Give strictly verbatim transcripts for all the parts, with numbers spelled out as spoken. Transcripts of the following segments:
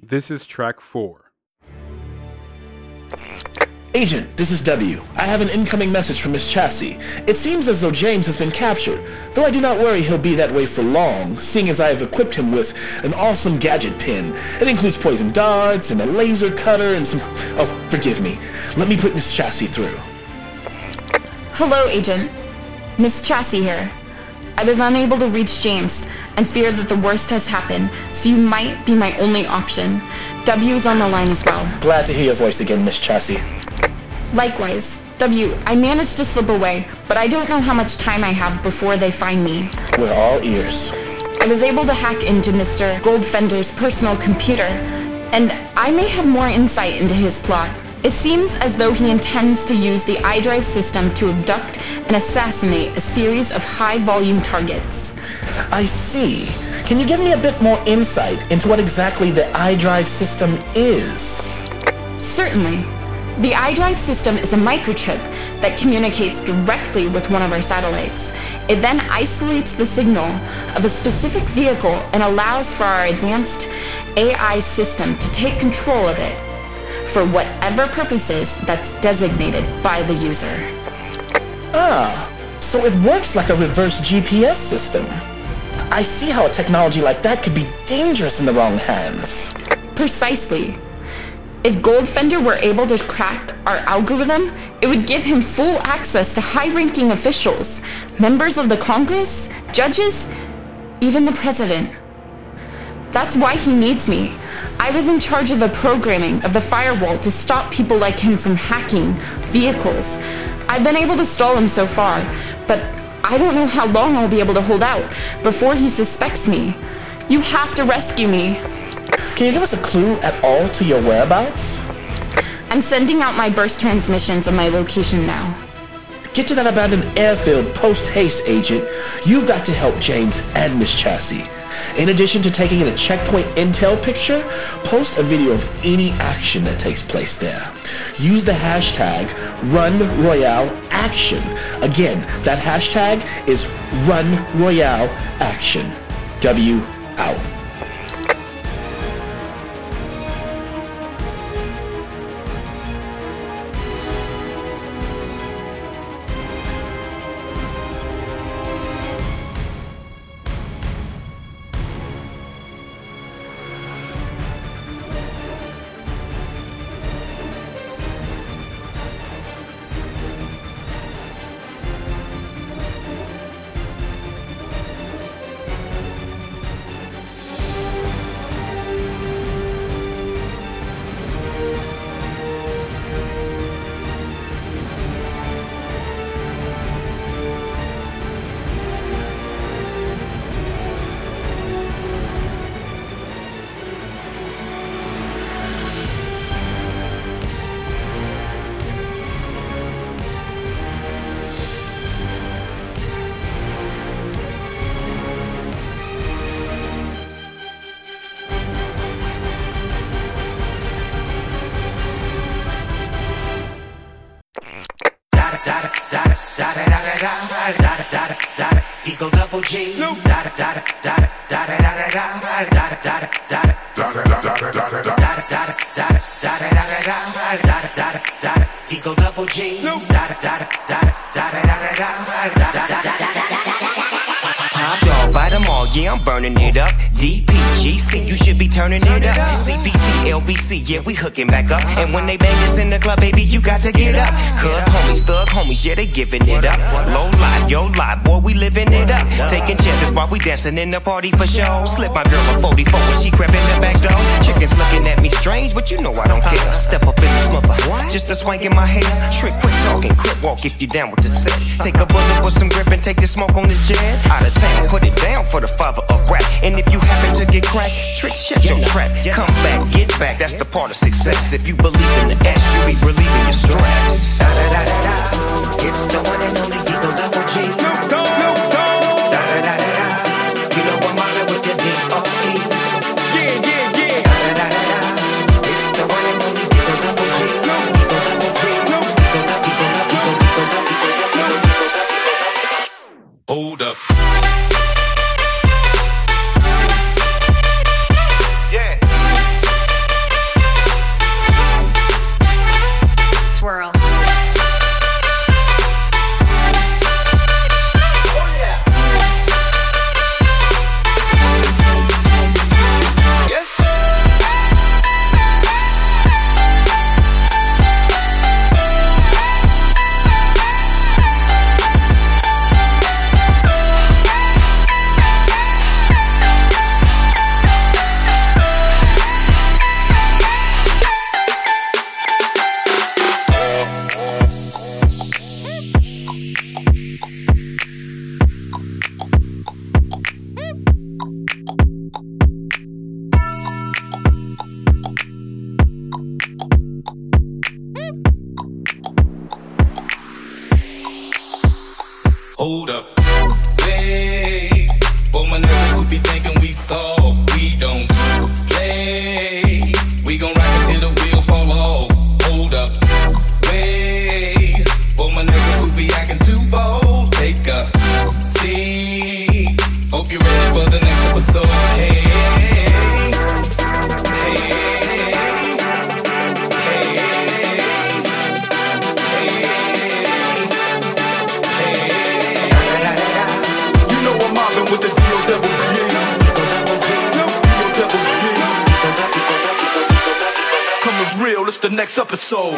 This is track four. Agent, this is W. I have an incoming message from Miss Chassie. It seems as though James has been captured, though I do not worry he'll be that way for long, seeing as I have equipped him with an awesome gadget pin. It includes poison darts and a laser cutter and some... Oh, forgive me. Let me put Miss Chassie through. Hello, Agent. Miss Chassie here. I was unable to reach James and fear that the worst has happened, so you might be my only option. W is on the line as well. Glad to hear your voice again, Miss Chassie. Likewise. W, I managed to slip away, but I don't know how much time I have before they find me. We're all ears. I was able to hack into Mister Goldfender's personal computer, and I may have more insight into his plot. It seems as though he intends to use the iDrive system to abduct and assassinate a series of high-volume targets. I see. Can you give me a bit more insight into what exactly the iDrive system is? Certainly. The iDrive system is a microchip that communicates directly with one of our satellites. It then isolates the signal of a specific vehicle and allows for our advanced A I system to take control of it for whatever purposes that's designated by the user. Ah, so it works like a reverse G P S system. I see how a technology like that could be dangerous in the wrong hands. Precisely. If Goldfender were able to crack our algorithm, it would give him full access to high-ranking officials, members of the Congress, judges, even the president. That's why he needs me. I was in charge of the programming of the firewall to stop people like him from hacking vehicles. I've been able to stall him so far, but I don't know how long I'll be able to hold out before he suspects me. You have to rescue me. Can you give us a clue at all to your whereabouts? I'm sending out my burst transmissions of my location now. Get to that abandoned airfield post-haste, Agent. You've got to help James and Miss Chassie. In addition to taking in a checkpoint intel picture, post a video of any action that takes place there. Use the hashtag RunRoyaleAction. Again, that hashtag is RunRoyaleAction. W out. Eagle double G. Snoop. Da da da da da da da da da da da da da da. Eagle double G. Snoop. Da da da da da da da da da. Top dog, bite them all, yeah, I'm burning it up. D P G C, you should be turning it up. C B T, L B C, yeah, we hooking back up. And when they bang us in the club, baby, you got to get up. Cause homies, thug homies, yeah, they giving it up. Low life, yo life, boy, we living it up. Taking chances while we dancing in the party for show. Slip my girl a forty-four when she crept in the back door. Chickens looking at me strange, but you know I don't care. Step up in this mother, just a swank in my hair. Trick, quick talking, crip walk if you down with the set. Take a bullet with some grip and take the smoke on this jet. Out of town, put it down for the father of rap. And if you happen to get cracked, trick, shut your trap. Come back, get back, that's the part of success. If you believe in the S, you be relieving your stress. Da da da da da, it's the one and only Eagle double G. Snoop Dogg, Snoop Dogg. Da da da da da, you know I'm mobbing with the D O E. Yeah, yeah, yeah. Da da da da da, it's the one and only Eagle double G. Snoop double G. Snoop Eagle double G. Hold up. hold up. Wait, for my niggas who be thinking we soft, we don't play. We gon' rock until the wheels fall off. Hold up. Wait, for my niggas who be acting too bold, take a seat. Hope you're ready for the next episode. Hey, hey, with the D O double G, no D O double G. Coming real, it's the next episode.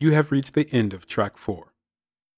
you have reached the end of track four.